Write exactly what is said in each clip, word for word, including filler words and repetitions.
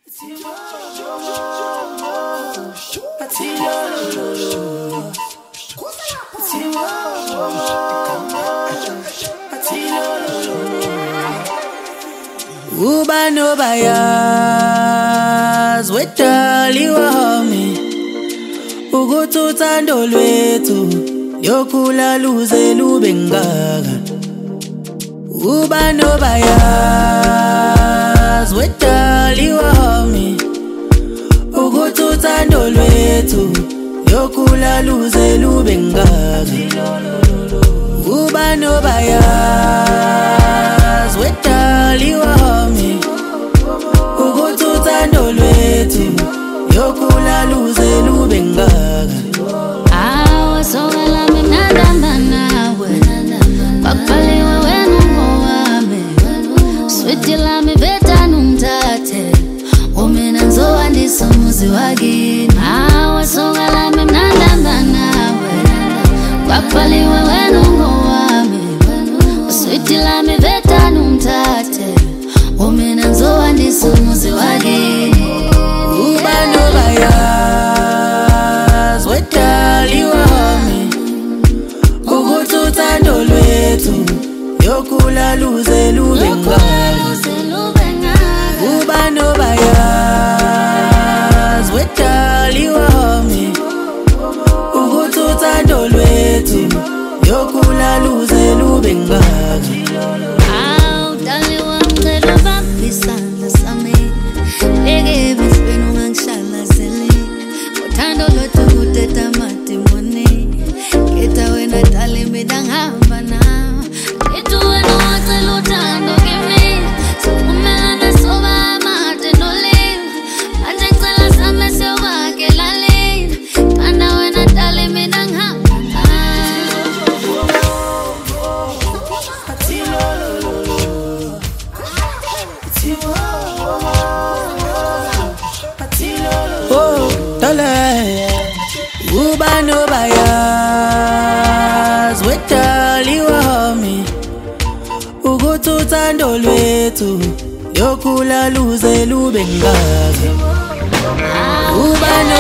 Uba no bayaz wetali wami ukuthi uthando lwethu yokhula luze lube ngaka. Uba no bayaz wetali wami ukuthi uthando lwethu yokhula luze lube ngaka. Uba no bayaz wetali wami ukuthi uthando lwethu yokhula luze lube ngaka. Awa sokala mnandamba nawe bakubhaliwe wena ngowami sweet lami veta numthathe umina ngizowandisa umuzi wakini. Awa sokala mnandamba nawe bakubhaliwe wena ngowami sweet lami veta numthathe umina ngizowandisa umuzi wakini. Uba no bayaz wetali wami ukuthi uthando lwethu yokhula luze lube ngaka. Uba no bayaz wetali wami ukuthi uthando lwethu yokhula luze lube ngaka. Aw dali wangicela ubambe isandla sami leke ebusweni ungangishala zeli uthando lwethu kudeda madimoni khetha wena dali mina ngihamba nawe ethi wena wacela uthando kimi sokumelana soba amade nolini manje ngicela sami siyokwakhe lalini thanda wena dali mina ngihamba Oh, dale. Uba no bayaz wetali wami ukuthi uthando lwethu yokhula luze lube ngaka. Uba no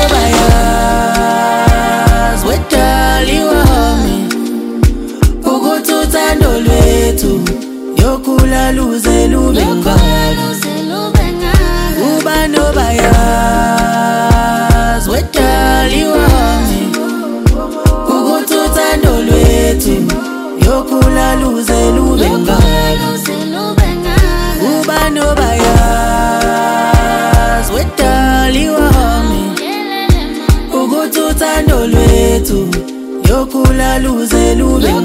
bayaz wetali wami ukuthi uthando lwethu yokhula luze lube ngaka. Uba no bayaz wetali wami ukuthi uthando lwethu yokhula luze lube ngaka. Uba no bayaz wetali wami ukuthi uthando lwethu yokhula luze lube